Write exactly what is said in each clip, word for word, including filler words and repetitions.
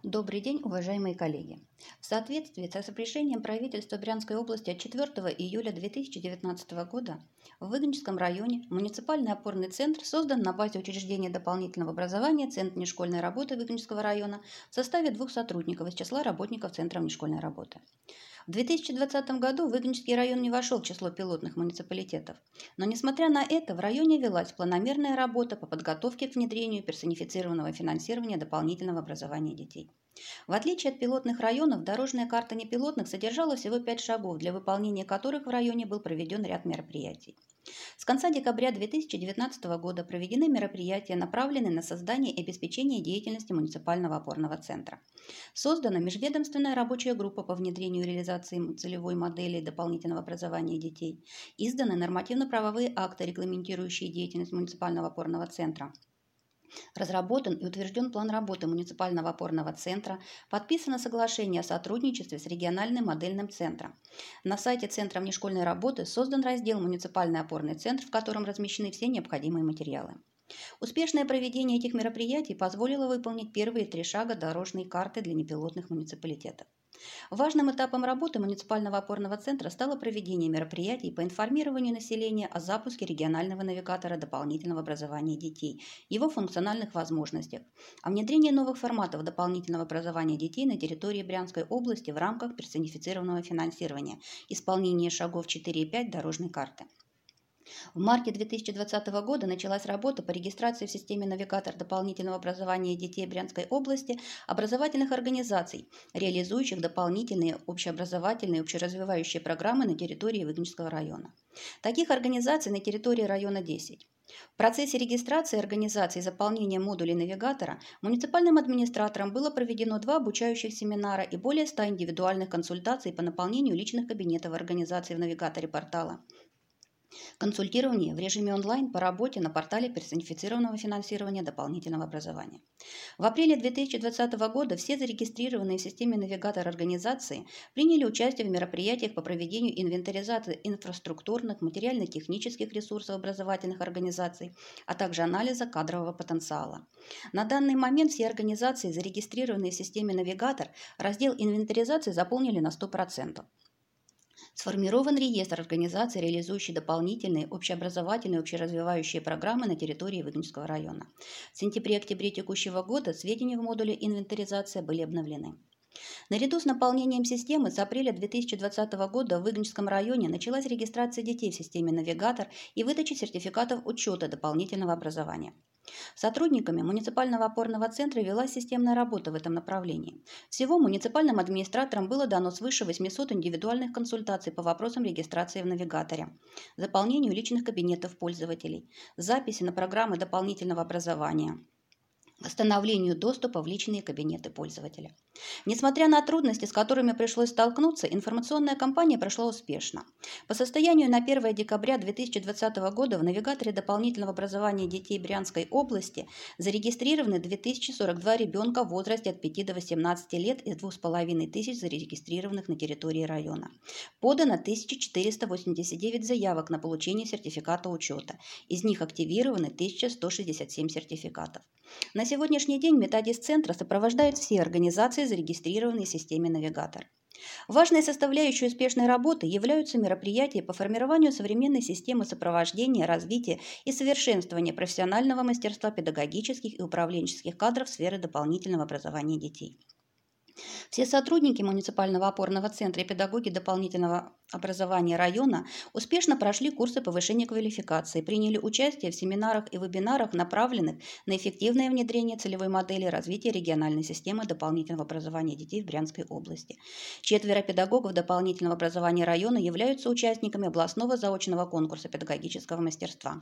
Добрый день, уважаемые коллеги! В соответствии с распоряжением правительства Брянской области от четвёртого июля две тысячи девятнадцатого года в Выгонском районе муниципальный опорный центр создан на базе учреждения дополнительного образования Центр внешкольной работы Выгонского района в составе двух сотрудников из числа работников Центра внешкольной работы. В две тысячи двадцатом году Выгонский район не вошел в число пилотных муниципалитетов, но несмотря на это в районе велась планомерная работа по подготовке к внедрению персонифицированного финансирования дополнительного образования детей. В отличие от пилотных районов, дорожная карта непилотных содержала всего пять шагов, для выполнения которых в районе был проведен ряд мероприятий. С конца декабря две тысячи девятнадцатого года проведены мероприятия, направленные на создание и обеспечение деятельности муниципального опорного центра. Создана межведомственная рабочая группа по внедрению и реализации целевой модели дополнительного образования детей. Изданы нормативно-правовые акты, регламентирующие деятельность муниципального опорного центра. Разработан и утвержден план работы муниципального опорного центра, подписано соглашение о сотрудничестве с региональным модельным центром. На сайте Центра внешкольной работы создан раздел «Муниципальный опорный центр», в котором размещены все необходимые материалы. Успешное проведение этих мероприятий позволило выполнить первые три шага дорожной карты для непилотных муниципалитетов. Важным этапом работы муниципального опорного центра стало проведение мероприятий по информированию населения о запуске регионального навигатора дополнительного образования детей, его функциональных возможностях, о внедрении новых форматов дополнительного образования детей на территории Брянской области в рамках персонифицированного финансирования, исполнение шагов четыре и пять дорожной карты. В марте две тысячи двадцатого года началась работа по регистрации в системе навигатор дополнительного образования детей Брянской области образовательных организаций, реализующих дополнительные общеобразовательные и общеразвивающие программы на территории Выгонского района. Таких организаций на территории района десять. В процессе регистрации организации и заполнения модулей навигатора муниципальным администратором было проведено два обучающих семинара и более ста индивидуальных консультаций по наполнению личных кабинетов организаций в навигаторе портала. Консультирование в режиме онлайн по работе на портале персонифицированного финансирования дополнительного образования. В апреле две тысячи двадцатого года все зарегистрированные в системе навигатор организации приняли участие в мероприятиях по проведению инвентаризации инфраструктурных, материально-технических ресурсов образовательных организаций, а также анализа кадрового потенциала. На данный момент все организации, зарегистрированные в системе навигатор, раздел инвентаризации заполнили на сто процентов. Сформирован реестр организаций, реализующих дополнительные общеобразовательные и общеразвивающие программы на территории Выгонского района. В сентябре-октябре текущего года сведения в модуле инвентаризация были обновлены. Наряду с наполнением системы с апреля две тысячи двадцатого года в Выгонском районе началась регистрация детей в системе навигатор и выдача сертификатов учета дополнительного образования. Сотрудниками муниципального опорного центра велась системная работа в этом направлении. Всего муниципальным администраторам было дано свыше восьмисот индивидуальных консультаций по вопросам регистрации в навигаторе, заполнению личных кабинетов пользователей, записи на программы дополнительного образования, восстановлению доступа в личные кабинеты пользователя. Несмотря на трудности, с которыми пришлось столкнуться, информационная кампания прошла успешно. По состоянию на первое декабря две тысячи двадцатого года в навигаторе дополнительного образования детей Брянской области зарегистрированы две тысячи сорок два ребенка в возрасте от пяти до восемнадцати лет из двух с половиной тысяч зарегистрированных на территории района. Подано тысяча четыреста восемьдесят девять заявок на получение сертификата учета. Из них активированы тысяча сто шестьдесят семь сертификатов. На сегодняшний день методист центра сопровождает все организации, зарегистрированные в системе навигатор. Важной составляющей успешной работы являются мероприятия по формированию современной системы сопровождения, развития и совершенствования профессионального мастерства педагогических и управленческих кадров сферы дополнительного образования детей. Все сотрудники муниципального опорного центра и педагоги дополнительного образования района успешно прошли курсы повышения квалификации, приняли участие в семинарах и вебинарах, направленных на эффективное внедрение целевой модели развития региональной системы дополнительного образования детей в Брянской области. Четверо педагогов дополнительного образования района являются участниками областного заочного конкурса педагогического мастерства.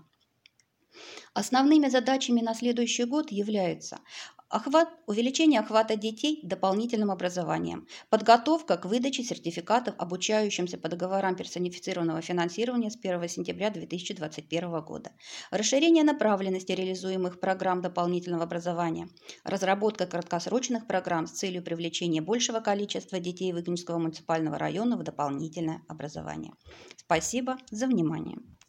Основными задачами на следующий год являются охват, увеличение охвата детей дополнительным образованием, подготовка к выдаче сертификатов обучающимся по договорам персонифицированного финансирования с первого сентября две тысячи двадцать первого года, расширение направленности реализуемых программ дополнительного образования, разработка краткосрочных программ с целью привлечения большего количества детей Выгонского муниципального района в дополнительное образование. Спасибо за внимание.